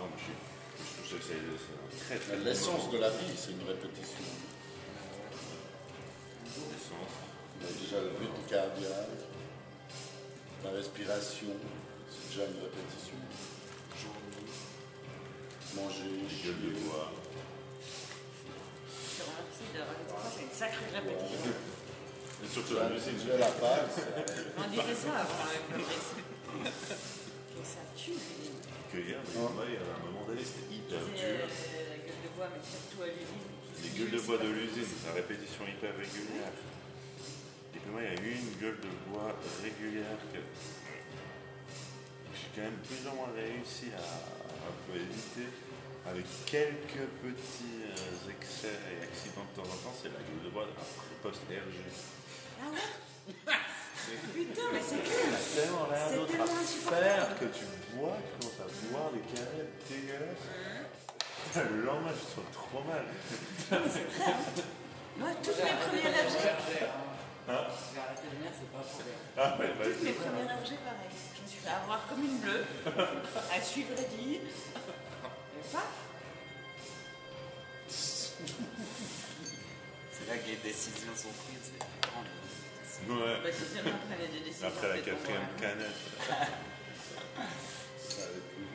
non, moi je trouve que c'est très L'essence de la vie, c'est une répétition. L'essence. On a déjà le rythme cardiaque, la respiration, c'est déjà une répétition. Manger, Les gueules de chier. bois. Je te remercie de rajouter ça, c'est une sacrée répétition. Et surtout la musique. Déjà la base. On disait ça avant avec Fabrice. Et ça tue. Cueillir, mais moi, à un moment donné, c'était hyper dur. La gueule de bois, mais surtout à l'usine. Les gueules de bois de l'usine, la répétition hyper régulière. Et puis moi, il y a eu une gueule de bois régulière que j'ai quand même plus ou moins réussi à un peu éviter. Avec quelques petits excès et accidents de temps en temps, c'est la gueule de bois après post-RG. Ah ouais. Putain, mais c'est clair. C'est tellement rien C'est d'autre tellement à insupportable. faire que tu bois, tu commences à boire des canettes dégueulasses. Le lendemain, je te sens trop mal. Moi, toutes mes premières RG. J'ai arrêté de venir, c'est pas pour rien. Ah ouais, bah, Toutes mes premières RG, pareil. Je me suis fait avoir comme une bleue, à suivre Eddie. Et paf. C'est là que les décisions sont prises. C'est grand, ouais. Bah, si seulement on prenait des décisions. Après la peut-être pour quatrième moi. canette. Ça allait plus